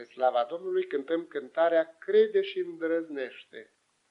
Spre slava Domnului cântăm cântarea Crede și îndrăznește.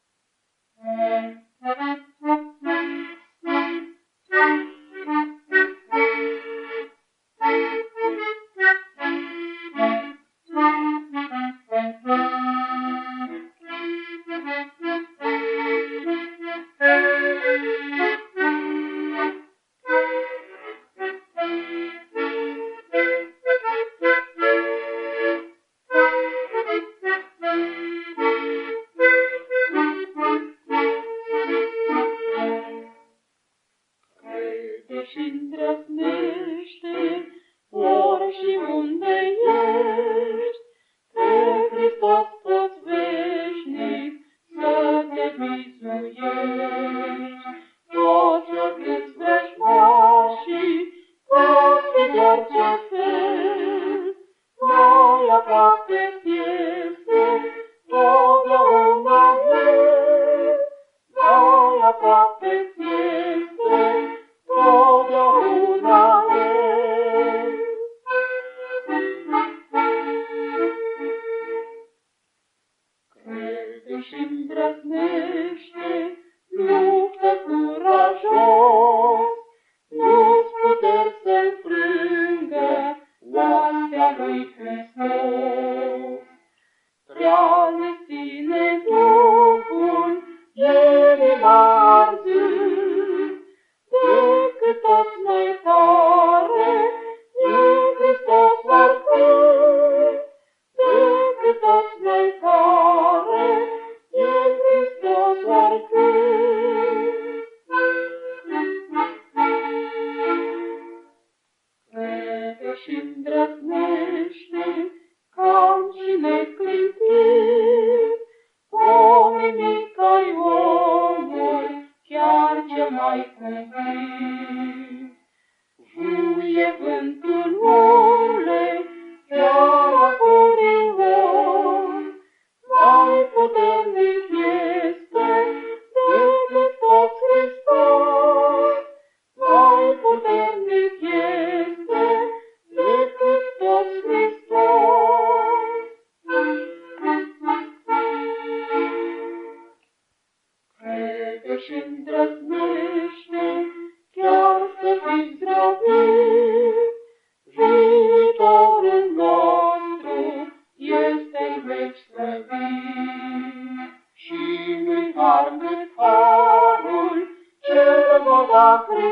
Și îndrăznește, ori și unde ești, pe Hristos tot veșnic să te bizuiești. Toți oricâți vrăjmașii, pot fi de orice fel, mai aproape este totdeauna El, mai aproape este totdeauna El. Crede și îndrăznește, luptă curajos, nu-ți puteri să înfrângă oastea lui Hristos. Prea-ne ține Duhul, El l-a arzât, decât toți mai tare, e Hristos oricând. Decât toți mai tare, e Hristos oricând. Crede și îndrăznește, cam și neclintit, o nimic-ai omul, chiar cel mai cumplit. Vuie vântul urle, chiar afurilor, mai puternic este decât tot Hristos, mai puternic este decât tot Hristos. Crede și îndrăznește, chiar să fii zdravit, viitorul nostru este în veci slăvit. Și nu-i har cât harul cel va da Hristos,